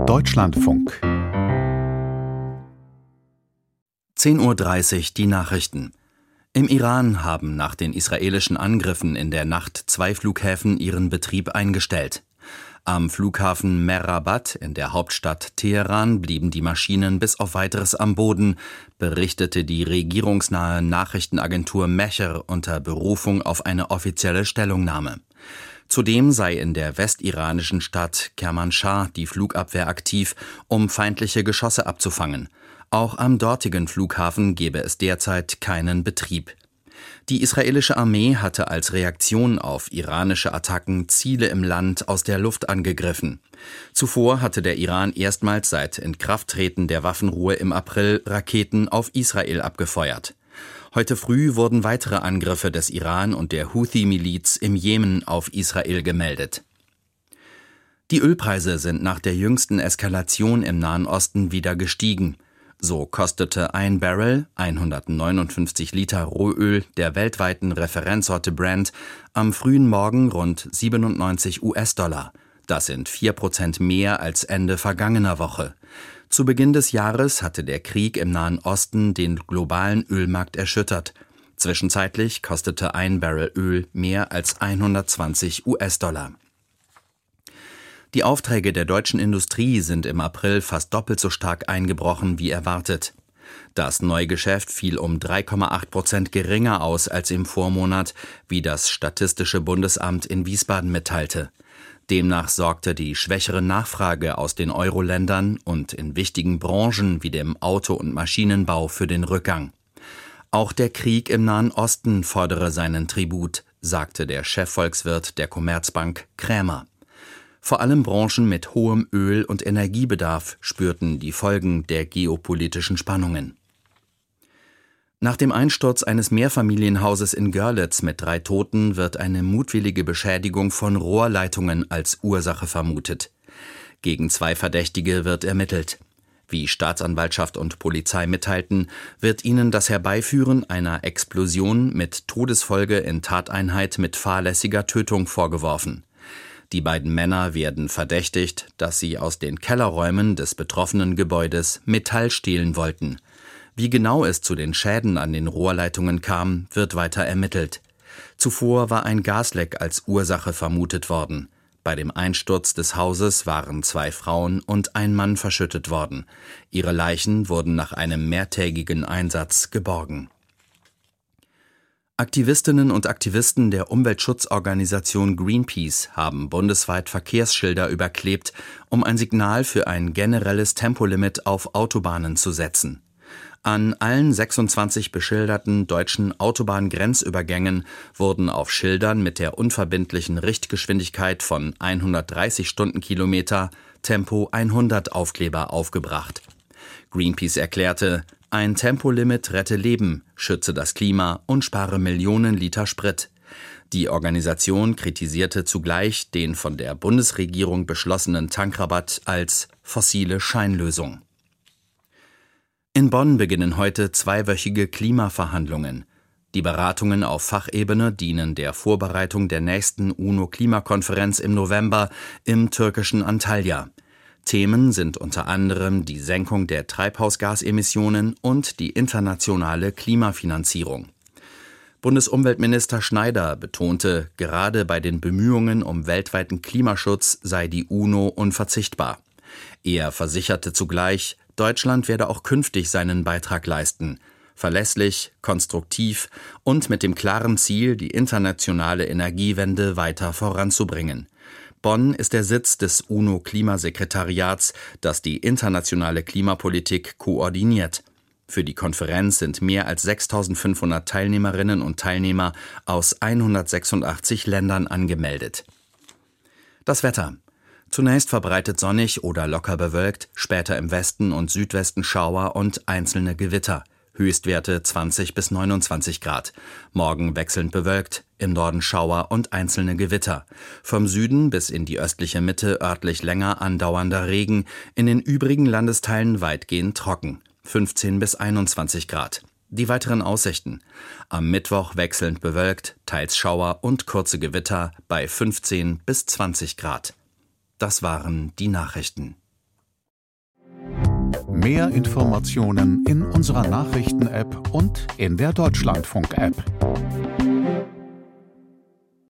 Deutschlandfunk 10:30 Uhr die Nachrichten. Im Iran haben nach den israelischen Angriffen in der Nacht 2 Flughäfen ihren Betrieb eingestellt. Am Flughafen Mehrabad in der Hauptstadt Teheran blieben die Maschinen bis auf Weiteres am Boden, berichtete die regierungsnahe Nachrichtenagentur Mehr unter Berufung auf eine offizielle Stellungnahme. Zudem sei in der westiranischen Stadt Kermanschah die Flugabwehr aktiv, um feindliche Geschosse abzufangen. Auch am dortigen Flughafen gebe es derzeit keinen Betrieb. Die israelische Armee hatte als Reaktion auf iranische Attacken Ziele im Land aus der Luft angegriffen. Zuvor hatte der Iran erstmals seit Inkrafttreten der Waffenruhe im April Raketen auf Israel abgefeuert. Heute früh wurden weitere Angriffe des Iran und der Houthi-Miliz im Jemen auf Israel gemeldet. Die Ölpreise sind nach der jüngsten Eskalation im Nahen Osten wieder gestiegen. So kostete ein Barrel, 159 Liter Rohöl der weltweiten Referenzsorte Brent, am frühen Morgen rund 97 US-Dollar. Das sind 4% mehr als Ende vergangener Woche. Zu Beginn des Jahres hatte der Krieg im Nahen Osten den globalen Ölmarkt erschüttert. Zwischenzeitlich kostete ein Barrel Öl mehr als 120 US-Dollar. Die Aufträge der deutschen Industrie sind im April fast doppelt so stark eingebrochen wie erwartet. Das Neugeschäft fiel um 3,8% geringer aus als im Vormonat, wie das Statistische Bundesamt in Wiesbaden mitteilte. Demnach sorgte die schwächere Nachfrage aus den Euro-Ländern und in wichtigen Branchen wie dem Auto- und Maschinenbau für den Rückgang. Auch der Krieg im Nahen Osten fordere seinen Tribut, sagte der Chefvolkswirt der Commerzbank Krämer. Vor allem Branchen mit hohem Öl- und Energiebedarf spürten die Folgen der geopolitischen Spannungen. Nach dem Einsturz eines Mehrfamilienhauses in Görlitz mit 3 Toten wird eine mutwillige Beschädigung von Rohrleitungen als Ursache vermutet. Gegen 2 Verdächtige wird ermittelt. Wie Staatsanwaltschaft und Polizei mitteilten, wird ihnen das Herbeiführen einer Explosion mit Todesfolge in Tateinheit mit fahrlässiger Tötung vorgeworfen. Die beiden Männer werden verdächtigt, dass sie aus den Kellerräumen des betroffenen Gebäudes Metall stehlen wollten. Wie genau es zu den Schäden an den Rohrleitungen kam, wird weiter ermittelt. Zuvor war ein Gasleck als Ursache vermutet worden. Bei dem Einsturz des Hauses waren 2 Frauen und ein Mann verschüttet worden. Ihre Leichen wurden nach einem mehrtägigen Einsatz geborgen. Aktivistinnen und Aktivisten der Umweltschutzorganisation Greenpeace haben bundesweit Verkehrsschilder überklebt, um ein Signal für ein generelles Tempolimit auf Autobahnen zu setzen. An allen 26 beschilderten deutschen Autobahngrenzübergängen wurden auf Schildern mit der unverbindlichen Richtgeschwindigkeit von 130 Stundenkilometer Tempo 100 Aufkleber aufgebracht. Greenpeace erklärte, ein Tempolimit rette Leben, schütze das Klima und spare Millionen Liter Sprit. Die Organisation kritisierte zugleich den von der Bundesregierung beschlossenen Tankrabatt als fossile Scheinlösung. In Bonn beginnen heute 2-wöchige Klimaverhandlungen. Die Beratungen auf Fachebene dienen der Vorbereitung der nächsten UNO-Klimakonferenz im November im türkischen Antalya. Themen sind unter anderem die Senkung der Treibhausgasemissionen und die internationale Klimafinanzierung. Bundesumweltminister Schneider betonte, gerade bei den Bemühungen um weltweiten Klimaschutz sei die UNO unverzichtbar. Er versicherte zugleich, Deutschland werde auch künftig seinen Beitrag leisten, verlässlich, konstruktiv und mit dem klaren Ziel, die internationale Energiewende weiter voranzubringen. Bonn ist der Sitz des UNO-Klimasekretariats, das die internationale Klimapolitik koordiniert. Für die Konferenz sind mehr als 6.500 Teilnehmerinnen und Teilnehmer aus 186 Ländern angemeldet. Das Wetter. Zunächst verbreitet sonnig oder locker bewölkt, später im Westen und Südwesten Schauer und einzelne Gewitter. Höchstwerte 20 bis 29 Grad. Morgen wechselnd bewölkt, im Norden Schauer und einzelne Gewitter. Vom Süden bis in die östliche Mitte örtlich länger andauernder Regen, in den übrigen Landesteilen weitgehend trocken. 15 bis 21 Grad. Die weiteren Aussichten. Am Mittwoch wechselnd bewölkt, teils Schauer und kurze Gewitter bei 15 bis 20 Grad. Das waren die Nachrichten. Mehr Informationen in unserer Nachrichten-App und in der Deutschlandfunk-App.